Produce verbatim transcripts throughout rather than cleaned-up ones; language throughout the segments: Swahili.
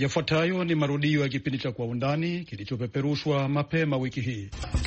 Yafuatayo ni marudio ya kipindi cha Kwa Undani kilichopeperushwa mapema wiki hii.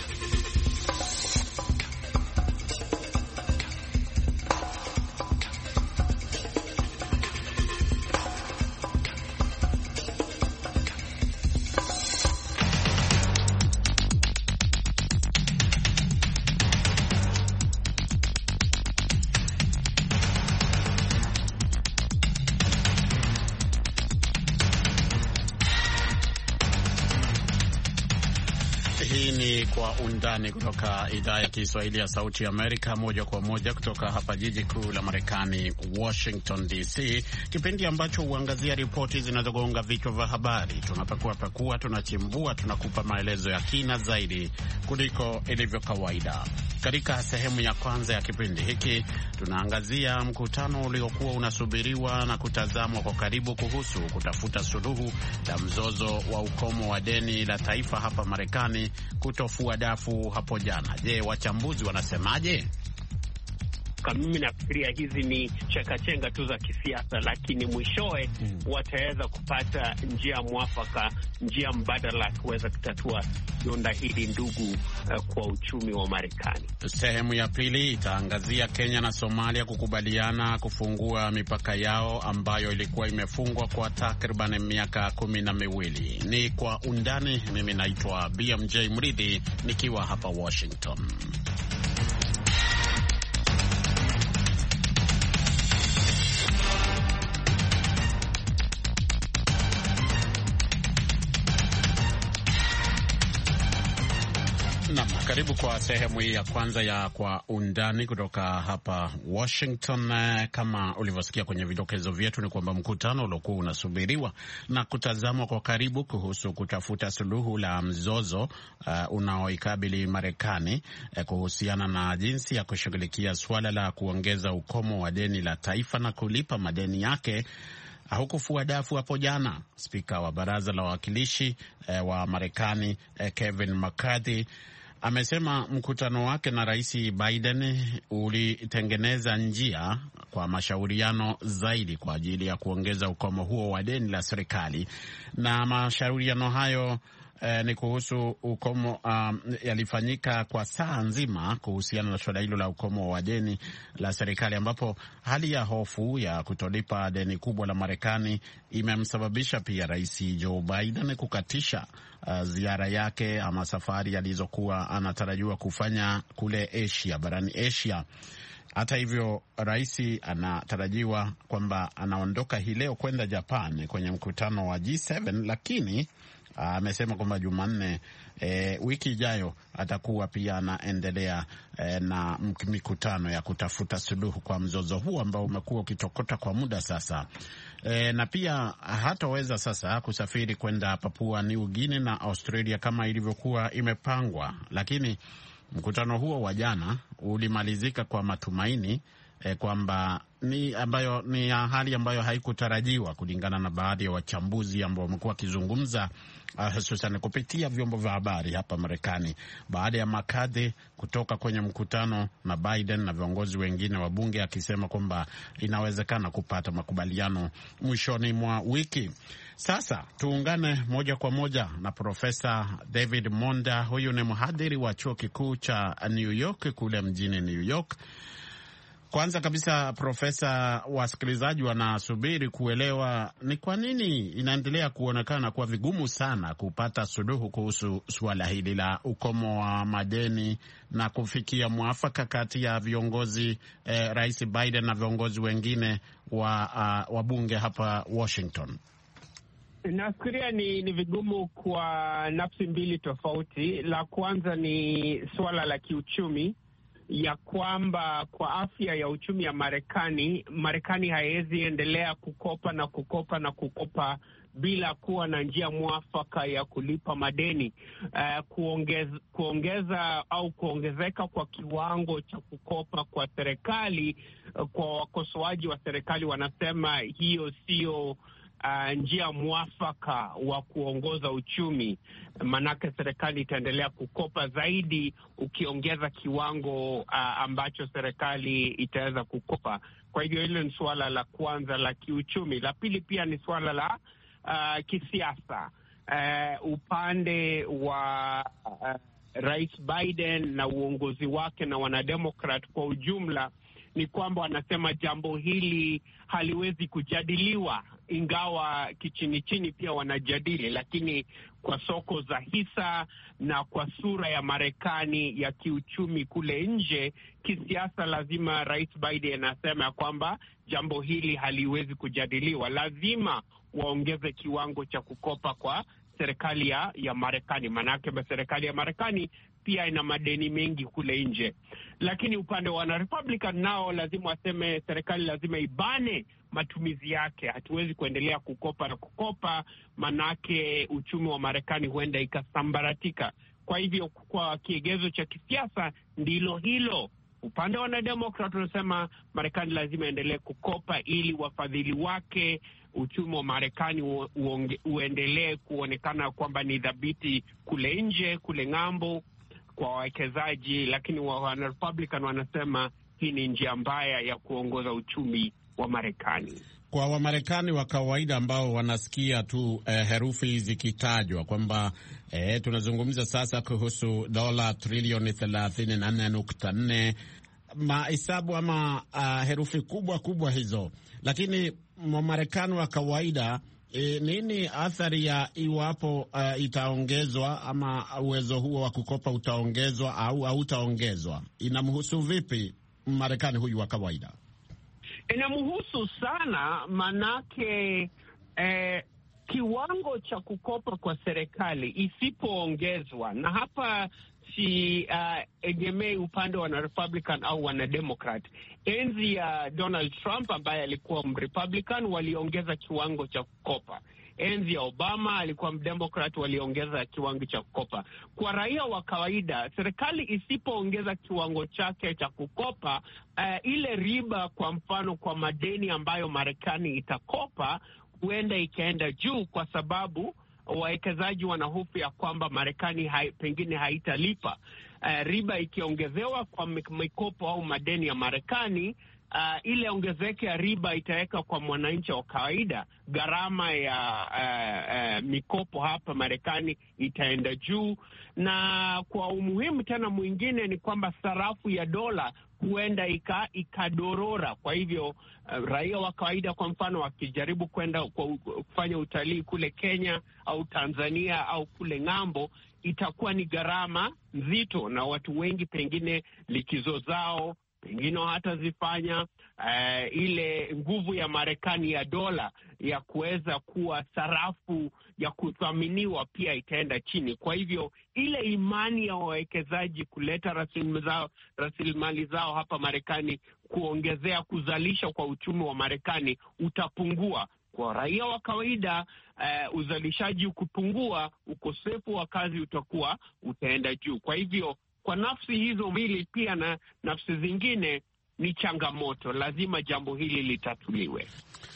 Undani kutoka idhaa ya Kiswahili ya Sauti ya Amerika, moja kwa moja kutoka hapa jiji kuu la Marekani, Washington D C, kipindi ambacho huangazia ripoti zinazogonga vichwa vya habari. Tunapekua pekua, tunachimbua, tunakupa maelezo ya kina zaidi kuliko ilivyo kawaida. Katika sehemu ya kwanza ya kipindi hiki tunaangazia mkutano uliokuwa unasubiriwa na kutazamwa kwa karibu kuhusu kutafuta suluhu la mzozo wa ukomo wa deni la taifa hapa Marekani kutofua dafu hapo jana. Je, wachambuzi wanasemaje? Mimi nafikiria hizi ni chekachenga tu za kisiasa, lakini mwishowe mm. wataweza kupata njia mwafaka, njia mbadala kuweza kutatua donda hili ndugu uh, kwa uchumi wa Marekani. Sehemu ya pili itaangazia Kenya na Somalia kukubaliana kufungua mipaka yao ambayo ilikuwa imefungwa kwa takriban miaka kumi na miwili. Ni Kwa Undani. Mimi naitwa B M J Mridhi nikiwa hapa Washington. Naam, karibu kwa sehemu hii ya kwanza ya Kwa Undani kutoka hapa Washington. Kama ulivyosikia kwenye vidokezo vyetu, ni kwamba mkutano uliokuwa unasubiriwa na kutazamwa kwa karibu kuhusu kutafuta suluhu la mzozo uh, unaoikabili Marekani uh, kuhusiana na jinsi ya kushughulikia suala la kuongeza ukomo wa deni la taifa na kulipa madeni yake hukufua dafu hapo jana. Spika wa Baraza la Wawakilishi uh, wa Marekani uh, Kevin McCarthy amesema mkutano wake na Rais Biden ulitengeneza njia kwa mashauriano zaidi kwa ajili ya kuongeza ukomo huo wa deni la serikali, na mashauriano hayo Eh, ni kuhusu ukomo um, yalifanyika kwa saa nzima kuhusiana na suala hilo la ukomo wa deni la serikali, ambapo hali ya hofu ya kutolipa deni kubwa la Marekani imemsababisha pia Rais Joe Biden kukatisha uh, ziara yake ama safari alizokuwa anatarajiwa kufanya kule Asia, barani Asia. Hata hivyo, rais anatarajiwa kwamba anaondoka hii leo kwenda Japan kwenye mkutano wa G saba, lakini amesema uh, kwamba Jumanne e, wiki ijayo atakuwa pia anaendelea e, na mikutano ya kutafuta suluhu kwa mzozo huu ambao umekuwa ukitokota kwa muda sasa. E, na pia hataweza sasa kusafiri kwenda Papua New Guinea na Australia kama ilivyokuwa imepangwa, lakini mkutano huo wa jana ulimalizika kwa matumaini E, kwamba ni ambayo ni hali ambayo haikutarajiwa kulingana na baadhi ya wachambuzi ambao wamekuwa wakizungumza uh, hususan kupitia vyombo vya habari hapa Marekani baada ya McCarthy kutoka kwenye mkutano na Biden na viongozi wengine wa bunge, akisema kwamba inawezekana kupata makubaliano mwishoni mwa wiki. Sasa tuungane moja kwa moja na Profesa David Monda. Huyu ni mhadhiri wa chuo kikuu cha New York kule mjini New York. Kwanza kabisa, Profesa, wasikilizaji wanasubiri kuelewa ni kwa nini inaendelea kuonekana kuwa vigumu sana kupata suluhu kuhusu suala hili la ukomo wa madeni na kufikia mwafaka kati ya viongozi eh, Rais Biden na viongozi wengine wa uh, wabunge hapa Washington. Nafikiria ni, ni vigumu kwa nafsi mbili tofauti. La kwanza ni suala la kiuchumi, ya kwamba kwa afya ya uchumi ya Marekani, Marekani haiwezi endelea kukopa na kukopa na kukopa bila kuwa na njia mwafaka ya kulipa madeni. Uh, kuongeza, kuongeza au kuongezeka kwa kiwango cha kukopa kwa serikali, uh, kwa wakosoaji wa serikali wanasema hiyo sio Uh, njia mwafaka wa kuongoza uchumi, manake serikali itaendelea kukopa zaidi ukiongeza kiwango uh, ambacho serikali itaweza kukopa. Kwa hivyo hilo ni suala la kwanza la kiuchumi. La pili pia ni suala la uh, kisiasa. Uh, upande wa uh, Rais Biden na uongozi wake na wanademokrat kwa ujumla ni kwamba wanasema jambo hili haliwezi kujadiliwa, ingawa kichini chini pia wanajadili, lakini kwa soko za hisa na kwa sura ya Marekani ya kiuchumi kule nje, kisiasa, lazima Rais Biden anasema kwamba jambo hili haliwezi kujadiliwa. Lazima waongeze kiwango cha kukopa kwa serikali ya, ya Marekani, manake serikali ya Marekani pia ina madeni mengi kule nje. Lakini upande wa wana Republican nao lazima waseme serikali lazima ibane matumizi yake. Hatuwezi kuendelea kukopa na kukopa, manake uchumi wa Marekani huenda ikasambaratika. Kwa hivyo kwa kiegezo cha kisiasa ndilo hilo. Upande wa wanademokrat wanasema Marekani lazima endelee kukopa ili wafadhili wake, uchumi wa Marekani uendelee kuonekana kwamba ni dhabiti kule nje, kule ng'ambo kwa wawekezaji. Lakini wana Republican wanasema hii ni njia mbaya ya kuongoza uchumi wa Marekani. Kwa Wamarekani wa kawaida ambao wanasikia tu eh, herufi zikitajwa kwamba eh, tunazungumza sasa kuhusu dola trilioni thelathini na nne nukta nne, mahesabu ama uh, herufi kubwa kubwa hizo, lakini Wamarekani wa kawaida E, nini athari ya iwapo uh, itaongezwa ama uwezo huo wa kukopa utaongezwa au hautaongezwa? Inamhusu vipi Marekani huyu wa kawaida? Inamhusu sana, manake eh, kiwango cha kukopa kwa serikali isipoongezwa, na hapa si uh, egemei upande wa wana Republican au wana Democrat. Enzi ya Donald Trump ambaye alikuwa Mrepublican waliongeza kiwango cha kukopa. Enzi ya Obama alikuwa Mdemokrat, waliongeza kiwango cha kukopa. Kwa raia wa kawaida, serikali isipoongeza kiwango chake cha kukopa, uh, ile riba kwa mfano kwa madeni ambayo Marekani itakopa huenda ikaenda juu, kwa sababu wawekezaji wanahofu ya kwamba Marekani hai, pengine haitalipa. Uh, riba ikiongezewa kwa mikopo au madeni ya Marekani, uh, ile ongezeko ya riba itaweka kwa mwananchi wa kawaida. Gharama ya uh, uh, mikopo hapa Marekani itaenda juu, na kwa umuhimu tena mwingine ni kwamba sarafu ya dola huenda ika, ikadorora. Kwa hivyo uh, raia wa kawaida kwa mfano wakijaribu kwenda kufanya utalii kule Kenya au Tanzania au kule ng'ambo, itakuwa ni gharama nzito, na watu wengi pengine likizo zao pengine hata zifanya uh, ile nguvu ya Marekani ya dola ya kuweza kuwa sarafu ya kuthaminiwa pia itaenda chini. Kwa hivyo ile imani ya wawekezaji kuleta rasilimali zao, rasilimali zao hapa Marekani, kuongezea kuzalisha kwa uchumi wa Marekani utapungua. Kwa raia wa kawaida uh, uzalishaji ukipungua, ukosefu wa kazi utakuwa utaenda juu. Kwa hivyo kwa nafsi hizo mbili pia na nafsi zingine ni changamoto, lazima jambo hili litatuliwe.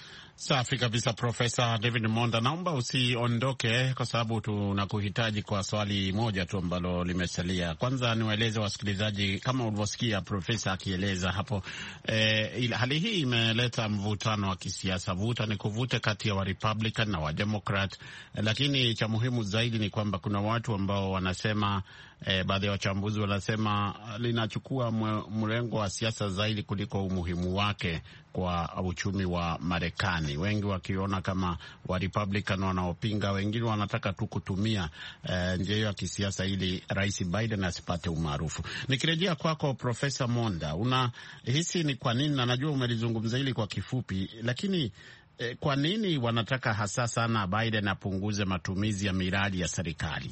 Safi kabisa, Profesa David Monda, naomba usiondoke kwa sababu tunakuhitaji kwa swali moja tu ambalo limesalia. Kwanza niwaeleze wasikilizaji, kama ulivyosikia Profesa akieleza hapo, eh, hali hii imeleta mvutano wa kisiasa, vuta ni kuvute kati ya wa Republican na wa Democrat, eh, lakini cha muhimu zaidi ni kwamba kuna watu ambao wanasema E, baadhi ya wachambuzi wanasema linachukua mrengo wa siasa zaidi kuliko umuhimu wake kwa uchumi wa Marekani. Wengi wakiona kama wa Republican wanaopinga, wengine wanataka tu kutumia e, njia hiyo ya kisiasa ili Rais Biden asipate umaarufu. Nikirejea kwako Profesa Monda, unahisi ni kwa nini, na najua umelizungumza hili kwa kifupi, lakini e, kwa nini wanataka hasa sana Biden apunguze matumizi ya miradi ya serikali?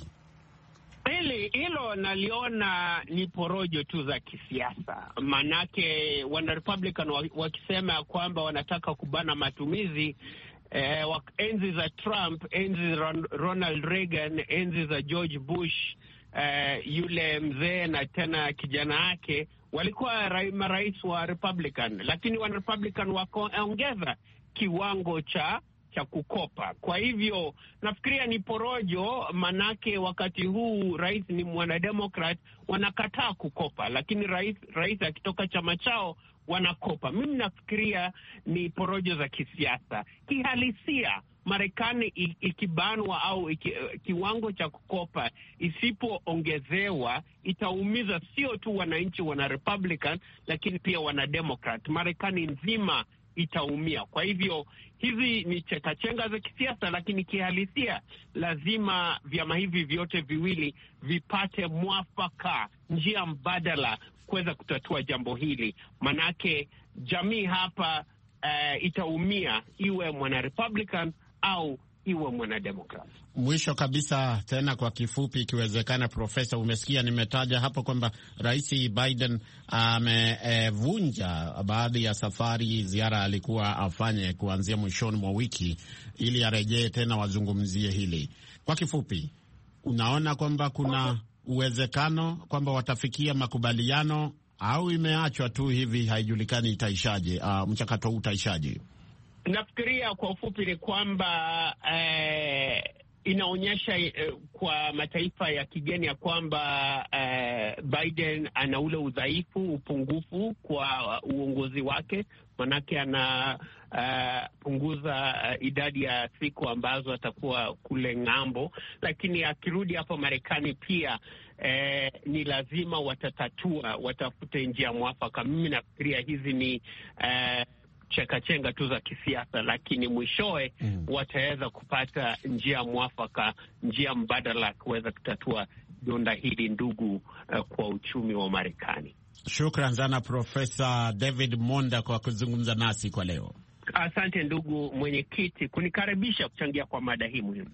Hili hilo naliona ni porojo tu za kisiasa, manake wana Republican wakisema kwamba wanataka kubana matumizi eh, enzi za Trump, enzi za Ronald Reagan, enzi za George Bush, eh, yule mzee na tena kijana wake walikuwa marais wa Republican, lakini wana Republican wakaongeza kiwango cha cha kukopa. Kwa hivyo nafikiria ni porojo, manake wakati huu rais ni mwanademokrat, wanakataa kukopa, lakini rais rais akitoka chama chao wanakopa. Mimi nafikiria ni porojo za kisiasa. Kihalisia Marekani ikibanwa au iki, kiwango cha kukopa isipoongezewa itaumiza sio tu wananchi wana Republican, lakini pia wana Democrat. Marekani nzima itaumia. Kwa hivyo hizi ni chekachenga za kisiasa, lakini kihalisia lazima vyama hivi vyote viwili vipate mwafaka, njia mbadala kuweza kutatua jambo hili. Manake jamii hapa uh, itaumia, iwe mwana Republican au iwe mwana Democrat. Mwisho kabisa tena kwa kifupi ikiwezekana, Profesa, umesikia nimetaja hapo kwamba Rais Biden amevunja e, baadhi ya safari, ziara alikuwa afanye kuanzia mwishoni mwa wiki ili arejee tena wazungumzie hili. Kwa kifupi, unaona kwamba kuna uwezekano kwamba watafikia makubaliano au imeachwa tu hivi haijulikani itaishaje, uh, mchakato huu utaishaje? Nafikiria kwa ufupi ni kwamba eh, inaonyesha eh, kwa mataifa ya kigeni ya kwamba eh, Biden ana ule udhaifu, upungufu kwa uongozi wake, manake anapunguza uh, uh, idadi ya siku ambazo atakuwa kule ng'ambo, lakini akirudi hapo Marekani pia eh, ni lazima watatatua, watafute njia mwafaka. Mimi nafikiria hizi ni eh, chekachenga tu za kisiasa, lakini mwishowe mm. wataweza kupata njia mwafaka, njia mbadala kuweza kutatua donda hili ndugu uh, kwa uchumi wa Marekani. Shukran sana Profesa David Monda kwa kuzungumza nasi kwa leo. Asante ndugu mwenyekiti kunikaribisha kuchangia kwa mada hii muhimu.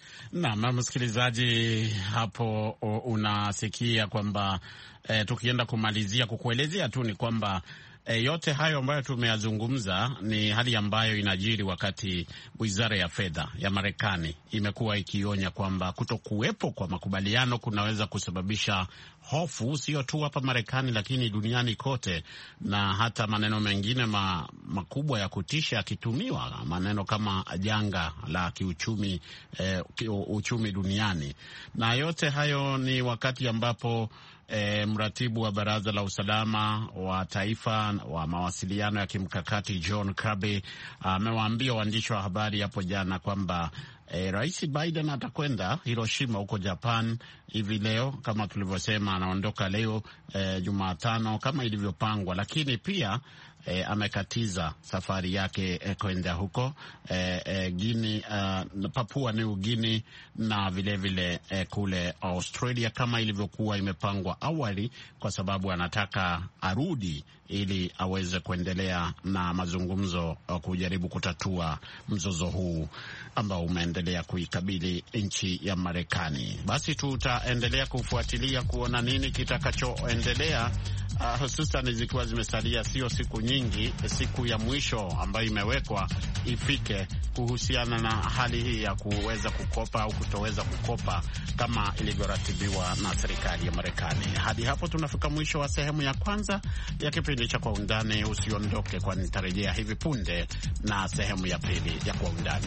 Naam, msikilizaji, hapo unasikia kwamba eh, tukienda kumalizia kukuelezea tu ni kwamba E, yote hayo ambayo tumeyazungumza ni hali ambayo inajiri wakati Wizara ya Fedha ya Marekani imekuwa ikionya kwamba kutokuwepo kwa makubaliano kunaweza kusababisha hofu sio tu hapa Marekani lakini duniani kote, na hata maneno mengine ma, makubwa ya kutisha yakitumiwa, maneno kama janga la kiuchumi eh, uchumi duniani. Na yote hayo ni wakati ambapo E, mratibu wa Baraza la Usalama wa Taifa wa mawasiliano ya kimkakati John Kirby amewaambia waandishi wa habari hapo jana kwamba e, Rais Biden atakwenda Hiroshima huko Japan hivi leo, kama tulivyosema, anaondoka leo e, Jumatano kama ilivyopangwa, lakini pia E, amekatiza safari yake e, kwenda huko e, e, Guinea, uh, Papua New Guinea na vile vile e, kule Australia kama ilivyokuwa imepangwa awali, kwa sababu anataka arudi ili aweze kuendelea na mazungumzo kujaribu kutatua mzozo huu ambao umeendelea kuikabili nchi ya Marekani. Basi tutaendelea kufuatilia kuona nini kitakachoendelea, uh, hususan zikiwa zimesalia sio siku nyingi, siku ya mwisho ambayo imewekwa ifike kuhusiana na hali hii ya kuweza kukopa au kutoweza kukopa kama ilivyoratibiwa na serikali ya Marekani. Hadi hapo tunafika mwisho wa sehemu ya kwanza ya kipindi cha Kwa Undani. Usiondoke, kwani nitarejea hivi punde na sehemu ya pili ya Kwa Undani.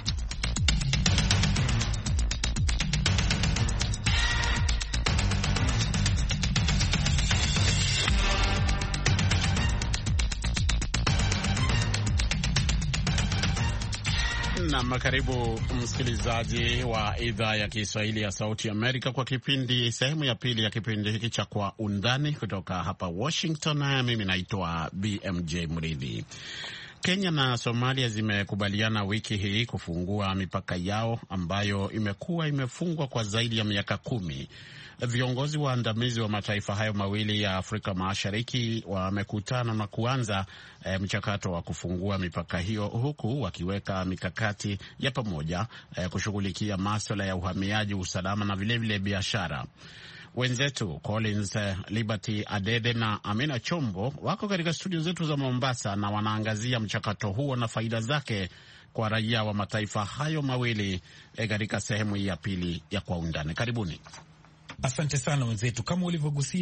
Na karibu msikilizaji wa idhaa ya Kiswahili ya Sauti Amerika kwa kipindi sehemu ya pili ya kipindi hiki cha Kwa Undani kutoka hapa Washington. Mimi naitwa B M J Mridhi. Kenya na Somalia zimekubaliana wiki hii kufungua mipaka yao ambayo imekuwa imefungwa kwa zaidi ya miaka kumi. Viongozi waandamizi wa mataifa hayo mawili ya Afrika Mashariki wamekutana na kuanza e, mchakato wa kufungua mipaka hiyo, huku wakiweka mikakati ya pamoja e, kushughulikia masuala ya uhamiaji, usalama na vilevile biashara. Wenzetu Collins Liberty Adede na Amina Chombo wako katika studio zetu za Mombasa na wanaangazia mchakato huo na faida zake kwa raia wa mataifa hayo mawili e, katika sehemu hii ya pili ya Kwa Undani. Karibuni. Asante sana wenzetu. Kama ulivyogusia,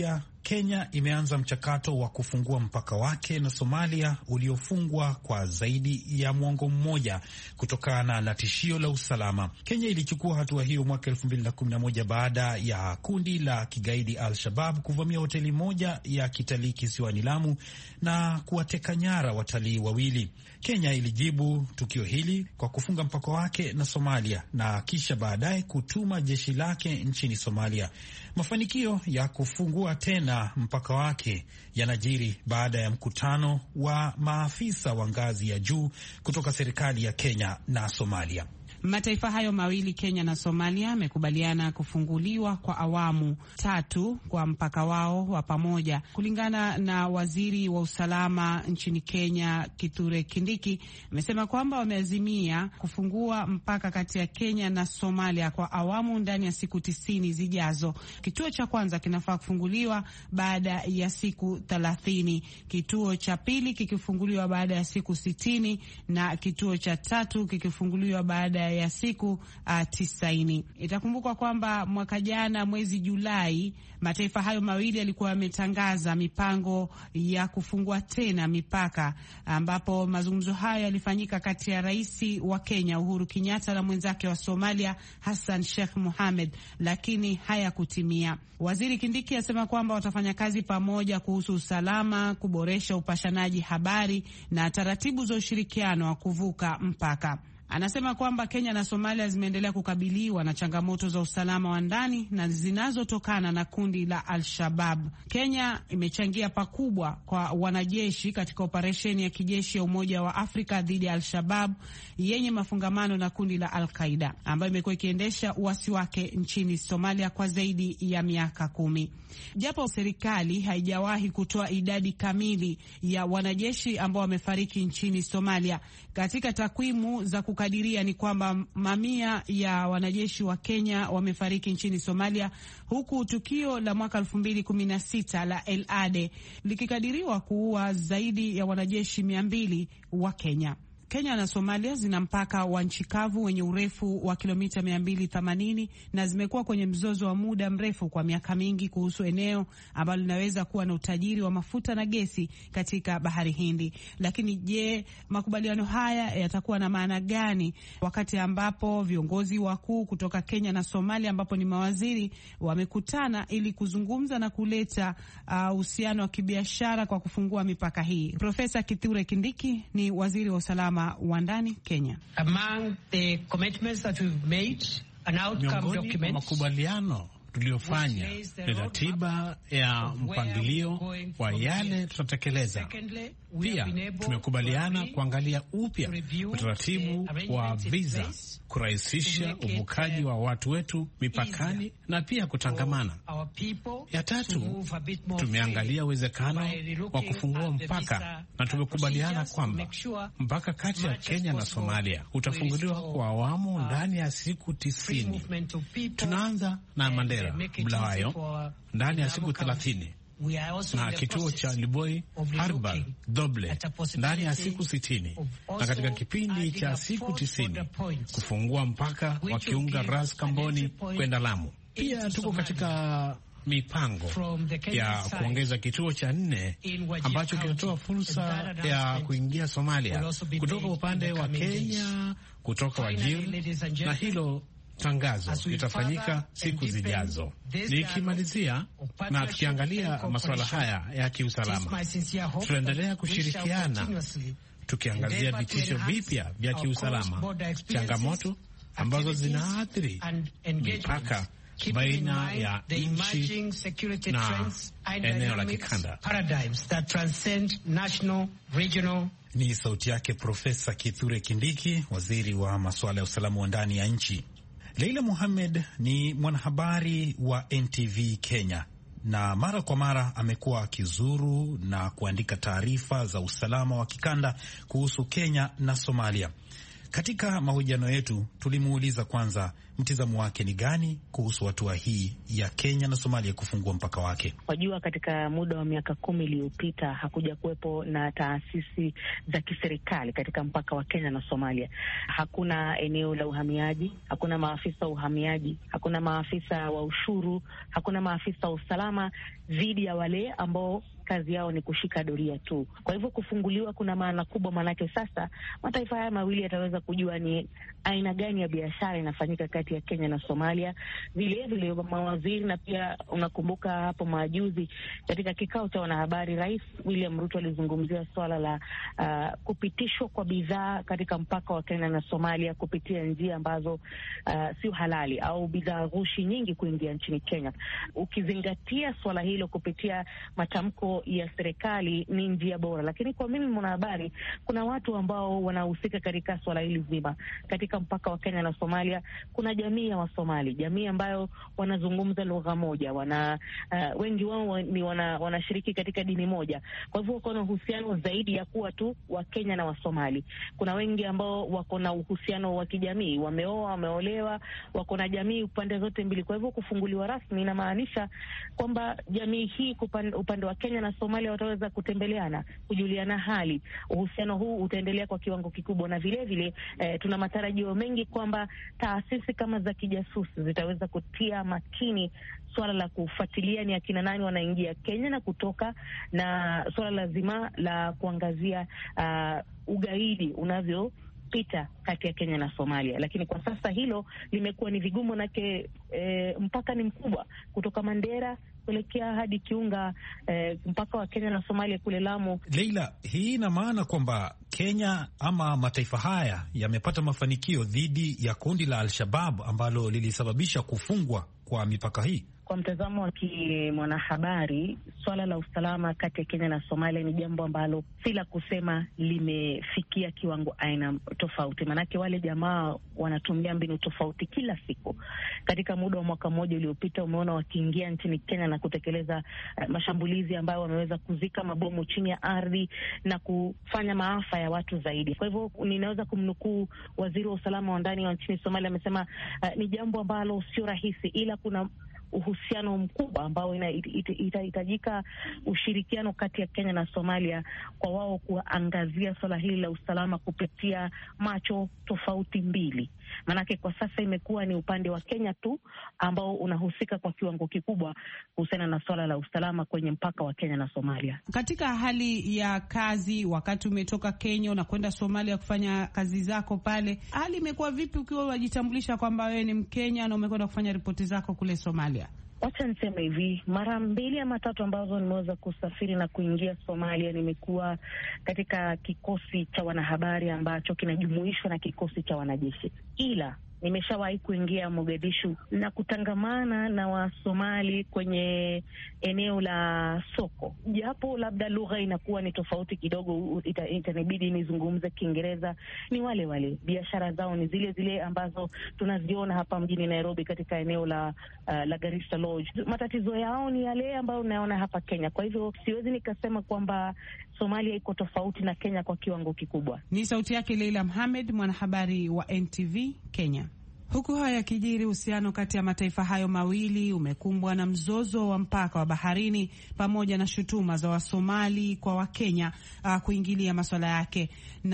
Kenya imeanza mchakato wa kufungua mpaka wake na Somalia uliofungwa kwa zaidi ya mwongo mmoja kutokana na tishio la usalama. Kenya ilichukua hatua hiyo mwaka elfu mbili na kumi na moja baada ya kundi la kigaidi Al-Shabab kuvamia hoteli moja ya kitalii kisiwani Lamu na kuwateka nyara watalii wawili. Kenya ilijibu tukio hili kwa kufunga mpaka wake na Somalia na kisha baadaye kutuma jeshi lake nchini Somalia. Mafanikio ya kufungua tena mpaka wake yanajiri baada ya mkutano wa maafisa wa ngazi ya juu kutoka serikali ya Kenya na Somalia. Mataifa hayo mawili, Kenya na Somalia, yamekubaliana kufunguliwa kwa awamu tatu kwa mpaka wao wa pamoja. Kulingana na waziri wa usalama nchini Kenya, Kithure Kindiki, amesema kwamba wameazimia kufungua mpaka kati ya Kenya na Somalia kwa awamu ndani ya siku tisini zijazo. Kituo cha kwanza kinafaa kufunguliwa baada ya siku thelathini, kituo cha pili kikifunguliwa baada ya siku sitini na kituo cha tatu kikifunguliwa baada ya siku uh, tisaini. Itakumbukwa kwamba mwaka jana mwezi Julai mataifa hayo mawili yalikuwa yametangaza mipango ya kufungua tena mipaka, ambapo mazungumzo hayo yalifanyika kati ya rais wa Kenya Uhuru Kenyatta na mwenzake wa Somalia Hassan Sheikh Mohamed, lakini hayakutimia. Waziri Kindiki asema kwamba watafanya kazi pamoja kuhusu usalama, kuboresha upashanaji habari na taratibu za ushirikiano wa kuvuka mpaka. Anasema kwamba Kenya na Somalia zimeendelea kukabiliwa na changamoto za usalama wa ndani na zinazotokana na kundi la Al-Shabab. Kenya imechangia pakubwa kwa wanajeshi katika operesheni ya kijeshi ya Umoja wa Afrika dhidi ya Al-Shabab yenye mafungamano na kundi la Al-Qaida ambayo imekuwa ikiendesha uasi wake nchini Somalia kwa zaidi ya miaka kumi. Japo serikali haijawahi kutoa idadi kamili ya wanajeshi ambao wamefariki nchini Somalia, katika takwimu za kukadiria ni kwamba mamia ya wanajeshi wa Kenya wamefariki nchini Somalia, huku tukio la mwaka elfu mbili kumi na sita la El Ade likikadiriwa kuua zaidi ya wanajeshi mia mbili wa Kenya. Kenya na Somalia zina mpaka wa nchi kavu wenye urefu wa kilomita mia mbili themanini na zimekuwa kwenye mzozo wa muda mrefu kwa miaka mingi kuhusu eneo ambalo linaweza kuwa na utajiri wa mafuta na gesi katika Bahari Hindi. Lakini je, makubaliano haya yatakuwa na maana gani wakati ambapo viongozi wakuu kutoka Kenya na Somalia, ambapo ni mawaziri, wamekutana ili kuzungumza na kuleta uhusiano uh, wa kibiashara kwa kufungua mipaka hii? Profesa Kithure Kindiki ni waziri wa usalama wa ndani Kenya. Among the commitments that we've made, an outcome document, makubaliano tuliofanya ni ratiba ya mpangilio wa yale tutatekeleza. Pia tumekubaliana kuangalia upya utaratibu wa visa, kurahisisha uvukaji wa watu wetu mipakani na pia kutangamana. Ya tatu, tumeangalia uwezekano wa kufungua mpaka na tumekubaliana kwamba mpaka kati ya Kenya na Somalia utafunguliwa kwa awamu ndani ya siku tisini. Tunaanza na Mandera, Bulawayo ndani ya siku thelathini na kituo cha Liboi, Harbal, Doble ndani ya siku sitini, na katika kipindi cha siku tisini kufungua mpaka wa kiunga Ras Kamboni kwenda Lamu. Pia tuko katika mipango ya kuongeza kituo cha nne ambacho kinatoa fursa ya kuingia Somalia kutoka upande wa Kenya, kutoka Wajir, na hilo tangazo litafanyika siku zijazo. Nikimalizia na tukiangalia masuala haya ya kiusalama, tutaendelea kushirikiana tukiangazia vitisho vipya vya kiusalama, changamoto ambazo zinaathiri mipaka baina ya nchi na eneo la kikanda. Ni sauti yake Profesa Kithure Kindiki, waziri wa masuala ya usalama wa ndani ya nchi. Leila Mohamed ni mwanahabari wa N T V Kenya na mara kwa mara amekuwa akizuru na kuandika taarifa za usalama wa kikanda kuhusu Kenya na Somalia. Katika mahojiano yetu tulimuuliza kwanza mtizamo wake ni gani kuhusu hatua hii ya Kenya na Somalia kufungua mpaka wake? Wajua, katika muda wa miaka kumi iliyopita hakuja kuwepo na taasisi za kiserikali katika mpaka wa Kenya na Somalia. Hakuna eneo la uhamiaji, hakuna maafisa wa uhamiaji, hakuna maafisa wa ushuru, hakuna maafisa wa usalama dhidi ya wale ambao kazi yao ni kushika doria tu. Kwa hivyo kufunguliwa kuna maana kubwa, manake sasa mataifa haya mawili yataweza kujua ni aina gani ya biashara inafanyika kati ya Kenya na Somalia. Vile vile mawaziri, na pia unakumbuka hapo majuzi katika kikao cha wanahabari, Rais William Ruto alizungumzia swala la uh, kupitishwa kwa bidhaa katika mpaka wa Kenya na Somalia kupitia njia ambazo uh, sio halali au bidhaa ghushi nyingi kuingia nchini Kenya. Ukizingatia swala hilo kupitia matamko ya serikali ni njia bora, lakini kwa mimi mwanahabari, kuna watu ambao wanahusika katika swala hili zima. Katika mpaka wa Kenya na Somalia kuna jamii ya Wasomali, jamii ambayo wanazungumza lugha moja, wana uh, wengi wao ni wana, wanashiriki katika dini moja. Kwa hivyo wako na uhusiano zaidi ya kuwa tu wa Kenya na Wasomali. Kuna wengi ambao wako na uhusiano wa kijamii, wameoa, wameolewa, wako na jamii upande zote mbili. Kwa hivyo kufunguliwa rasmi inamaanisha kwamba jamii hii upande wa Kenya na Somalia wataweza kutembeleana, kujuliana hali. Uhusiano huu utaendelea kwa kiwango kikubwa, na vile vile eh, tuna matarajio mengi kwamba taasisi kama za kijasusi zitaweza kutia makini swala la kufuatilia ni akina nani wanaingia Kenya na kutoka, na swala lazima la kuangazia uh, ugaidi unavyo pita kati ya Kenya na Somalia. Lakini kwa sasa hilo limekuwa ni vigumu, manake e, mpaka ni mkubwa kutoka Mandera kuelekea hadi Kiunga, e, mpaka wa Kenya na Somalia kule Lamu. Leila, hii ina maana kwamba Kenya ama mataifa haya yamepata mafanikio dhidi ya kundi la Al-Shabaab ambalo lilisababisha kufungwa kwa mipaka hii? Kwa mtazamo wa kimwanahabari, swala la usalama kati ya Kenya na Somalia ni jambo ambalo si la kusema limefikia kiwango aina tofauti, manake wale jamaa wanatumia mbinu tofauti kila siku. Katika muda wa mwaka mmoja uliopita, umeona wakiingia nchini Kenya na kutekeleza uh, mashambulizi ambayo wameweza kuzika mabomu chini ya ardhi na kufanya maafa ya watu zaidi. Kwa hivyo ninaweza kumnukuu waziri wa usalama wa ndani wa nchini Somalia, amesema uh, ni jambo ambalo sio rahisi, ila kuna uhusiano mkubwa ambao inahitajika ushirikiano kati ya Kenya na Somalia kwa wao kuangazia swala hili la usalama kupitia macho tofauti mbili. Manake kwa sasa imekuwa ni upande wa Kenya tu ambao unahusika kwa kiwango kikubwa kuhusiana na swala la usalama kwenye mpaka wa Kenya na Somalia. Katika hali ya kazi, wakati umetoka Kenya na kwenda Somalia kufanya kazi zako pale, hali imekuwa vipi ukiwa unajitambulisha kwamba wewe ni Mkenya na umekwenda kufanya ripoti zako kule Somalia? Wacha niseme hivi, mara mbili ama tatu ambazo nimeweza kusafiri na kuingia Somalia, nimekuwa katika kikosi cha wanahabari ambacho kinajumuishwa na kikosi cha wanajeshi. Ila nimeshawahi kuingia Mogadishu na kutangamana na Wasomali kwenye eneo la soko. Japo labda lugha inakuwa ni tofauti kidogo, ita, itanibidi nizungumze Kiingereza. Ni wale wale, biashara zao ni zile zile ambazo tunaziona hapa mjini Nairobi katika eneo la uh, la Garissa Lodge. Matatizo yao ni yale ambayo unaona hapa Kenya. Kwa hivyo siwezi nikasema kwamba Somalia iko tofauti na Kenya kwa kiwango kikubwa. Ni sauti yake Leila Mohamed, mwanahabari wa N T V Kenya. Huku haya yakijiri, uhusiano kati ya mataifa hayo mawili umekumbwa na mzozo wa mpaka wa baharini pamoja na shutuma za Wasomali kwa Wakenya uh, kuingilia masuala yake.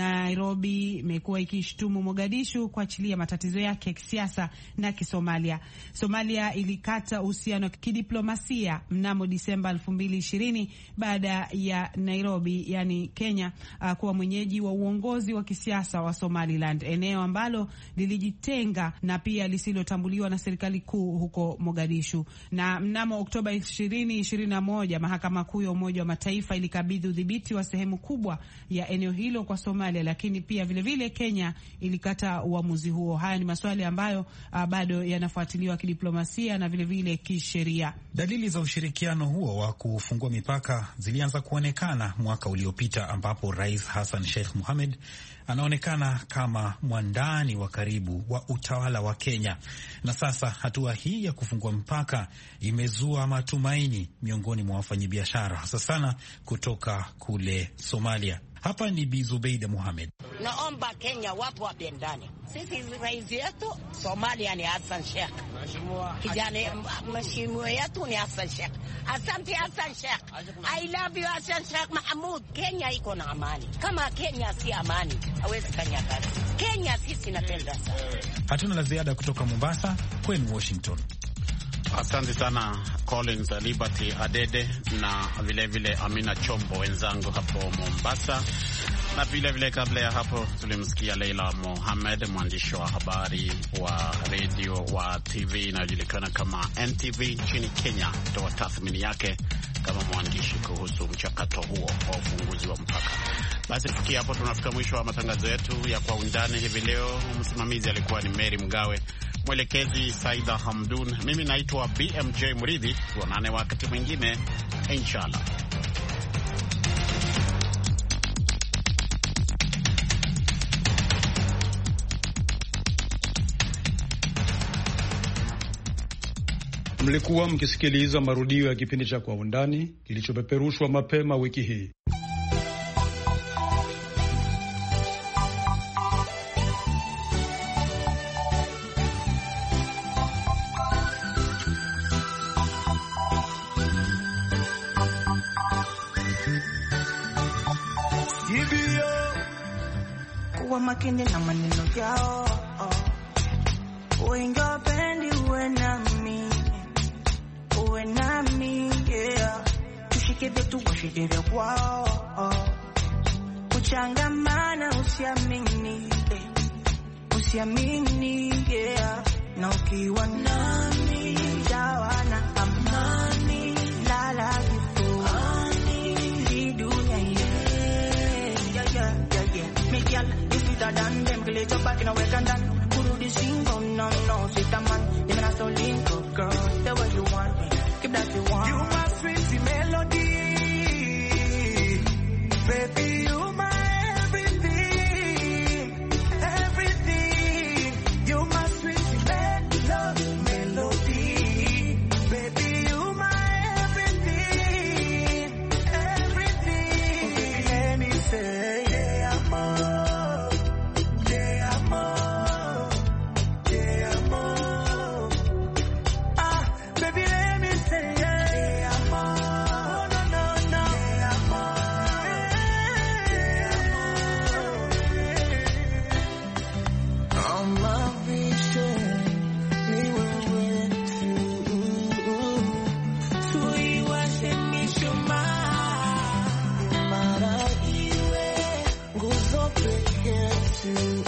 Nairobi imekuwa ikishutumu Mogadishu kuachilia matatizo yake ya kisiasa na kisomalia. Somalia ilikata uhusiano wa kidiplomasia mnamo Disemba elfu mbili ishirini baada ya Nairobi, yani Kenya, uh, kuwa mwenyeji wa uongozi wa kisiasa wa Somaliland, eneo ambalo lilijitenga na pia lisilotambuliwa na serikali kuu huko Mogadishu. Na mnamo Oktoba ishirini ishirini na moja mahakama kuu ya Umoja wa Mataifa ilikabidhi udhibiti wa sehemu kubwa ya eneo hilo kwa Somalia, lakini pia vile vile Kenya ilikata uamuzi huo. Haya ni maswali ambayo uh, bado yanafuatiliwa kidiplomasia na vile vile kisheria. Dalili za ushirikiano huo wa kufungua mipaka zilianza kuonekana mwaka uliopita, ambapo Rais Hassan Sheikh Mohamed anaonekana kama mwandani wa karibu wa utawala wa Kenya. Na sasa hatua hii ya kufungua mpaka imezua matumaini miongoni mwa wafanyabiashara, hasa sana kutoka kule Somalia. Hapa ni Bi Zubeida Mohamed. naomba Kenya wapo wapendane. Sisi rais yetu Somalia ni Hassan Sheikh. Kijana mheshimiwa yetu ni Hassan Sheikh. Asante Hassan Sheikh. I love you Hassan Sheikh Mahmud. Kenya iko na amani. Kama Kenya si amani, hawezi kufanya kazi. Kenya sisi napenda sana. Hatuna la ziada kutoka Mombasa, kwenu Washington. Asante sana Collins Liberty Adede na vile vile Amina Chombo wenzangu hapo Mombasa. Na vile vile kabla ya hapo tulimsikia Leila Mohamed, mwandishi wa habari wa radio wa T V inayojulikana kama N T V nchini Kenya, kutoa tathmini yake kama mwandishi kuhusu mchakato huo wa ufunguzi wa mpaka. Basi kufikia hapo tunafika mwisho wa matangazo yetu ya Kwa Undani hivi leo. Msimamizi alikuwa ni Mary Mgawe, mwelekezi Saida Hamdun, mimi naitwa B M J Muridhi. Tuonane wakati mwingine inshallah. Mlikuwa mkisikiliza marudio ya kipindi cha Kwa Undani kilichopeperushwa mapema wiki hii. Kuwa makini na maneno yao, wengi wapendi uwe nami, uwe nami, yeah. Tushike vitu washike vya kwao, kuchangamana usiamini, usiamini, yeah. Na ukiwa nami jawa na amani, lala kifuani, hii dunia yeah, yeah, yeah, yeah. Make y'all better than them, kill it up back in a way and done. Kurudi single, no, no, sit a man. You're not so link, girl, the way you want me. Keep that you want. You my sweet melody, baby, you my everything, everything. You my sweet melody, baby, you my everything, everything. Okay, let me say, yeah, I'm all, yeah, I'm all, yeah, I'm all. Ah, baby, let me say, yeah, I'm all, no, no, no, yeah, I'm all, yeah, I'm all. On my vision, me will win too. Sui washenishuma, mara iwe nguzo pekee tu.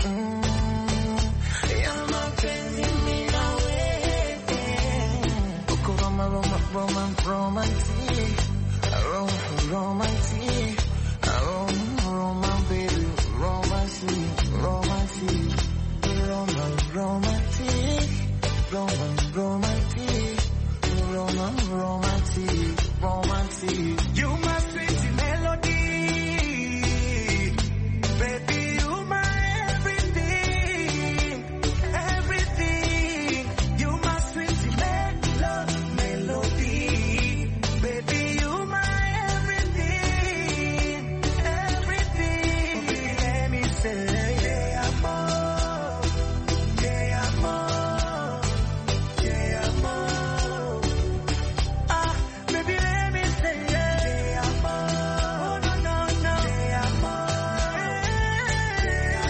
Ya mapenzi mimi na wewe, uko Roma, Roma, Roma, romantic, Roma, romantic, Roma, Roma, baby, romantic, romantic, Roma, romantic, Roma, romantic, Roma, romantic, romantic. You my sweet melody, baby, you my everything, everything. You my sweet melody, baby, you my everything, everything. Let me say, yeah, I'm all, yeah, I'm all, yeah, I'm all. Ah, baby, let me say, yeah, I'm all, no, no, no, yeah, I'm all, yeah,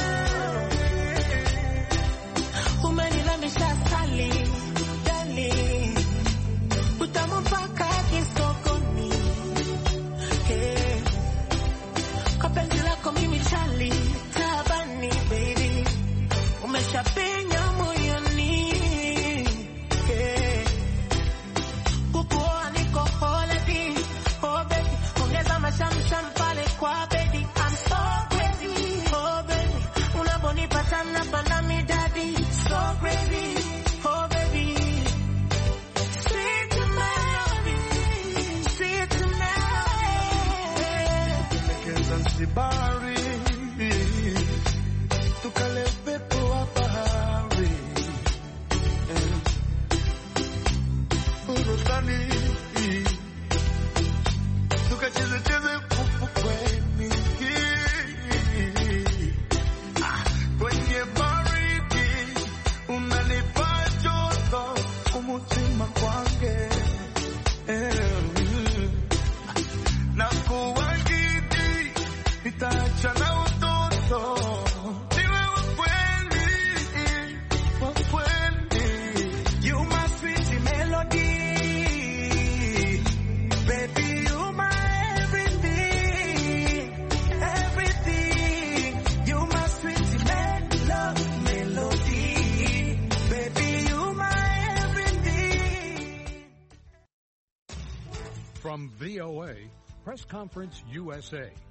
I'm all. Umenilamisha sali, dali, utamu mpaka kisokoni, hey. Kwa penzi lako mimi chali, tabani baby, umeshapenya moyoni, hey. Kukuoa niko holiday, oh baby, ongeza mashamsham pale kwa baby, I'm so crazy, oh baby, unaponipa napanda midadi, so crazy, oh baby, sweet melody, sweet melody. Zanzibari, tukale upepo wa bahari, burudani, tukacheze cheze ufukweni, From V O A, Press Conference U S A.